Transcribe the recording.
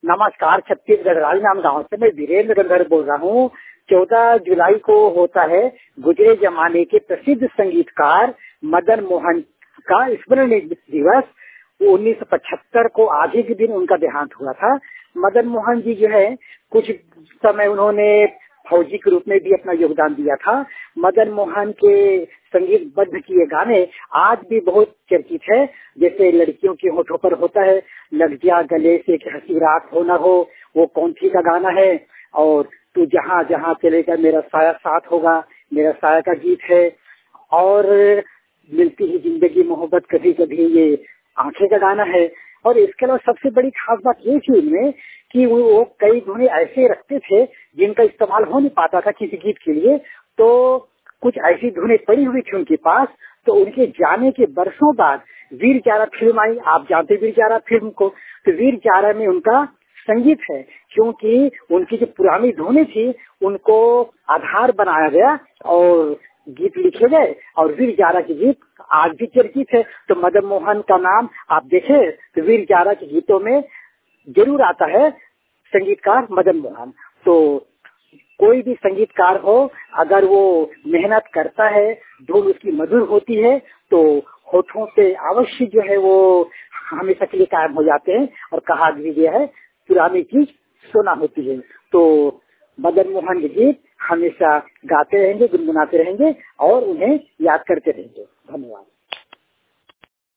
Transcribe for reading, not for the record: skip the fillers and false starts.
नमस्कार, छत्तीसगढ़ राजनाम गांव से मैं वीरेंद्र गंधर बोल रहा हूँ। 14 जुलाई को होता है गुजरे जमाने के प्रसिद्ध संगीतकार मदन मोहन का स्मरण दिवस। 1975 को आज ही के दिन उनका देहांत हुआ था। मदन मोहन जी जो है कुछ समय उन्होंने फौजी के रूप में भी अपना योगदान दिया था। मदन मोहन के संगीतबद्ध किए गाने आज भी बहुत चर्चित है। जैसे लड़कियों के होठों पर होता है लग जा गले से कि हंसी रात हो न हो, वो कौन थी का गाना है। और तू जहाँ जहाँ चलेगा मेरा साया साथ होगा, मेरा साया का गीत है। और मिलती ही जिंदगी मोहब्बत कभी कभी, ये आंखें का गाना है। और इसके अलावा सबसे बड़ी खास बात ये थी उनमें कि वो कई धुनें ऐसे रखते थे जिनका इस्तेमाल हो नहीं पाता था किसी गीत के लिए। तो कुछ ऐसी धुनें पड़ी हुई थी उनके पास। तो उनके जाने के बरसों बाद वीर जारा फिल्म आई। आप जानते वीर जारा फिल्म को। तो वीर जारा में उनका संगीत है, क्योंकि उनकी जो पुरानी धुनें थी उनको आधार बनाया गया और गीत लिखे गए। और वीर जारा के गीत आज भी चर्चित है। तो मदन मोहन का नाम आप देखें तो वीर जारा के गीतों में जरूर आता है संगीतकार मदन मोहन। तो कोई भी संगीतकार हो, अगर वो मेहनत करता है, धुन उसकी मधुर होती है, तो होठों से अवश्य जो है वो हमेशा के लिए कायम हो जाते हैं। और कहा भी गया है पुरानी चीज सोना होती है। तो मदन मोहन के गीत हमेशा गाते रहेंगे, गुनगुनाते रहेंगे और उन्हें याद करते रहेंगे। धन्यवाद।